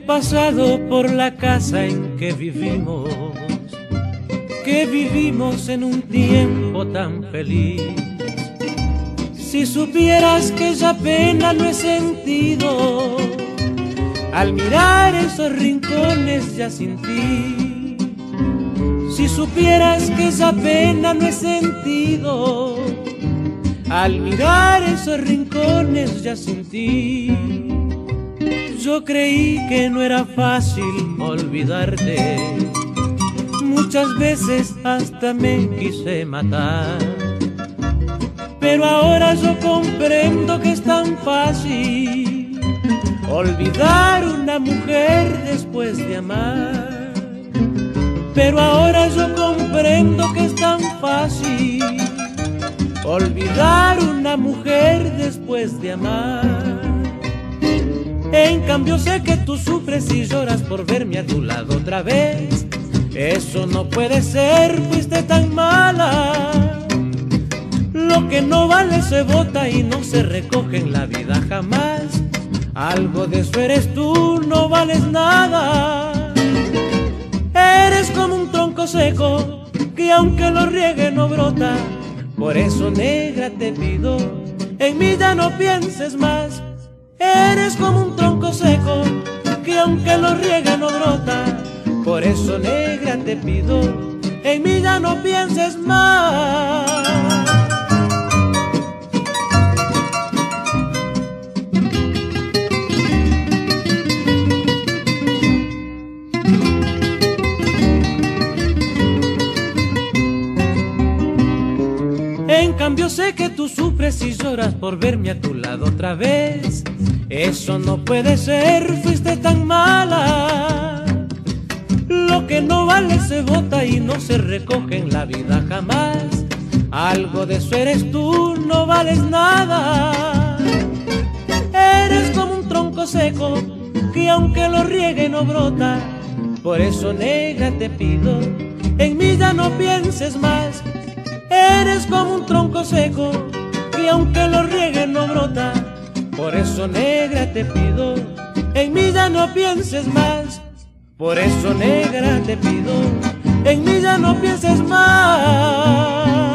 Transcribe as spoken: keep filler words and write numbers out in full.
pasado por la casa en que vivimos, que vivimos en un tiempo tan feliz. Si supieras que ya pena no he sentido al mirar esos rincones ya sin ti. Si supieras que esa pena no he sentido al mirar esos rincones ya sin ti. Yo creí que no era fácil olvidarte, muchas veces hasta me quise matar, pero ahora yo comprendo que es tan fácil olvidar una mujer después de amar. Pero ahora yo comprendo que es tan fácil olvidar una mujer después de amar. En cambio sé que tú sufres y lloras por verme a tu lado otra vez. Eso no puede ser, fuiste tan mala. Lo que no vale se bota y no se recoge en la vida jamás. Algo de eso eres tú, no vales nada. Eres como un tronco seco que aunque lo riegue no brota. Por eso, negra, te pido, en mí ya no pienses más. Eres como un tronco seco que aunque lo riegue no brota. Por eso, negra, te pido, en mí ya no pienses más. En cambio sé que tú sufres y lloras por verme a tu lado otra vez. Eso no puede ser, fuiste tan mala. Lo que no vale se bota y no se recoge en la vida jamás. Algo de eso eres tú, no vales nada. Eres como un tronco seco que aunque lo riegue no brota. Por eso, negra, te pido, en mí ya no pienses más. Eres como un tronco seco que aunque lo riegue no brota. Por eso, negra, te pido, en mí ya no pienses más. Por eso, negra, te pido, en mí ya no pienses más.